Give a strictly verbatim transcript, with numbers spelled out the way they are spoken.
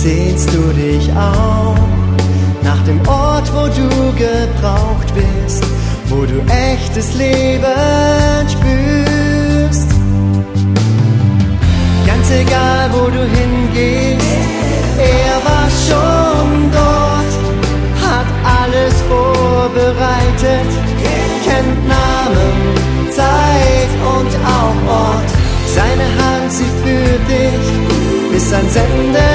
Sehnst du dich auch nach dem Ort, wo du gebraucht bist, wo du echtes Leben spürst? Ganz egal, wo du hingehst, er war schon dort, hat alles vorbereitet, kennt Namen, Zeit und auch Ort. Seine Hand, sie führt dich bis ans Ende